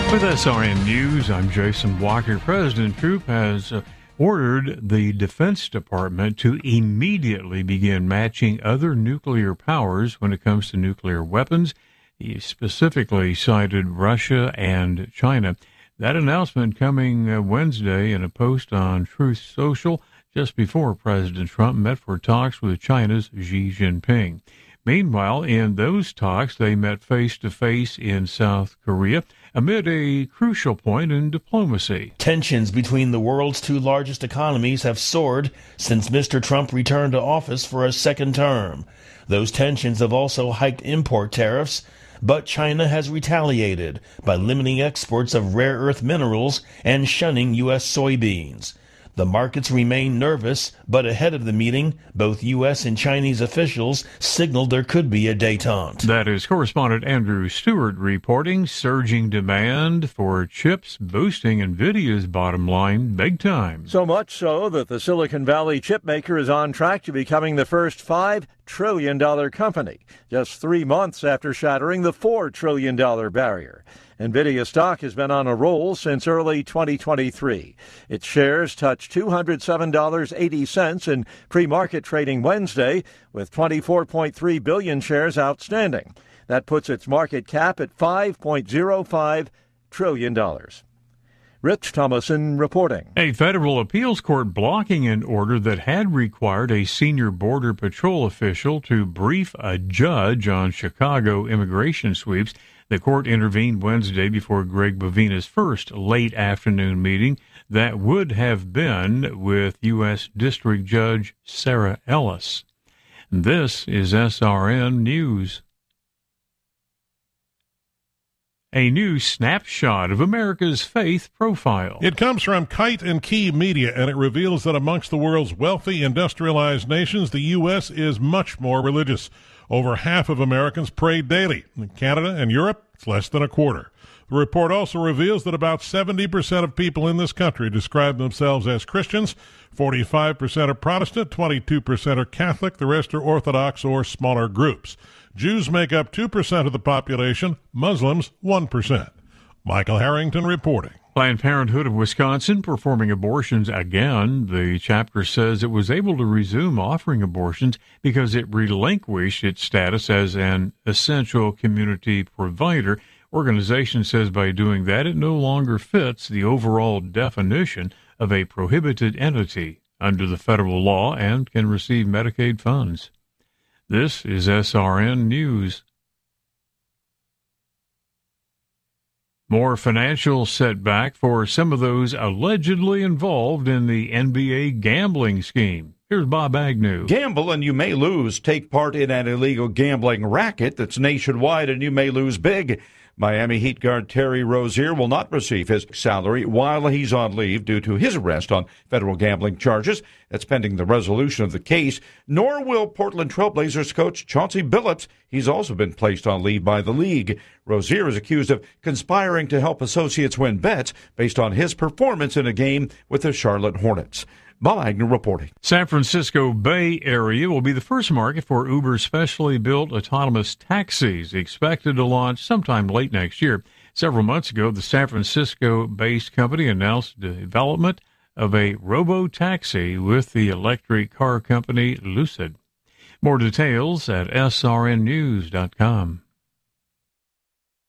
With SRN News, I'm Jason Walker. President Trump has ordered the Defense Department to immediately begin matching other nuclear powers when it comes to nuclear weapons. He specifically cited Russia and China. That announcement coming Wednesday in a post on Truth Social just before President Trump met for talks with China's Xi Jinping. Meanwhile, in those talks, they met face-to-face in South Korea amid a crucial point in diplomacy. Tensions between the world's two largest economies have soared since Mr. Trump returned to office for a second term. Those tensions have also hiked import tariffs, but China has retaliated by limiting exports of rare earth minerals and shunning U.S. soybeans. The markets remain nervous, but ahead of the meeting, both U.S. and Chinese officials signaled there could be a détente. That is correspondent Andrew Stewart reporting. Surging demand for chips boosting NVIDIA's bottom line big time. So much so that the Silicon Valley chip maker is on track to becoming the first $5 trillion company, just 3 months after shattering the $4 trillion barrier. NVIDIA stock has been on a roll since early 2023. Its shares touched $207.80 in pre-market trading Wednesday, with 24.3 billion shares outstanding. That puts its market cap at $5.05 trillion. Rich Thomason reporting. A federal appeals court blocking an order that had required a senior Border Patrol official to brief a judge on Chicago immigration sweeps. The court intervened Wednesday before Greg Bovina's first late afternoon meeting that would have been with U.S. District Judge Sarah Ellis. This is SRN News. A new snapshot of America's faith profile. It comes from Kite and Key Media, and it reveals that amongst the world's wealthy, industrialized nations, the U.S. is much more religious. Over half of Americans pray daily. In Canada and Europe, it's less than a quarter. The report also reveals that about 70% of people in this country describe themselves as Christians, 45% are Protestant, 22% are Catholic, the rest are Orthodox or smaller groups. Jews make up 2% of the population, Muslims 1%. Michael Harrington reporting. Planned Parenthood of Wisconsin performing abortions again. The chapter says it was able to resume offering abortions because it relinquished its status as an essential community provider. Organization says by doing that, it no longer fits the overall definition of a prohibited entity under the federal law and can receive Medicaid funds. This is SRN News. More financial setback for some of those allegedly involved in the NBA gambling scheme. Here's Bob Agnew. Gamble and you may lose. Take part in an illegal gambling racket that's nationwide and you may lose big. Miami Heat guard Terry Rozier will not receive his salary while he's on leave due to his arrest on federal gambling charges. That's pending the resolution of the case. Nor will Portland Trail Blazers coach Chauncey Billups. He's also been placed on leave by the league. Rozier is accused of conspiring to help associates win bets based on his performance in a game with the Charlotte Hornets. Bob Agnew reporting. San Francisco Bay Area will be the first market for Uber's specially built autonomous taxis, expected to launch sometime late next year. Several months ago, the San Francisco-based company announced the development of a robo-taxi with the electric car company Lucid. More details at srnnews.com.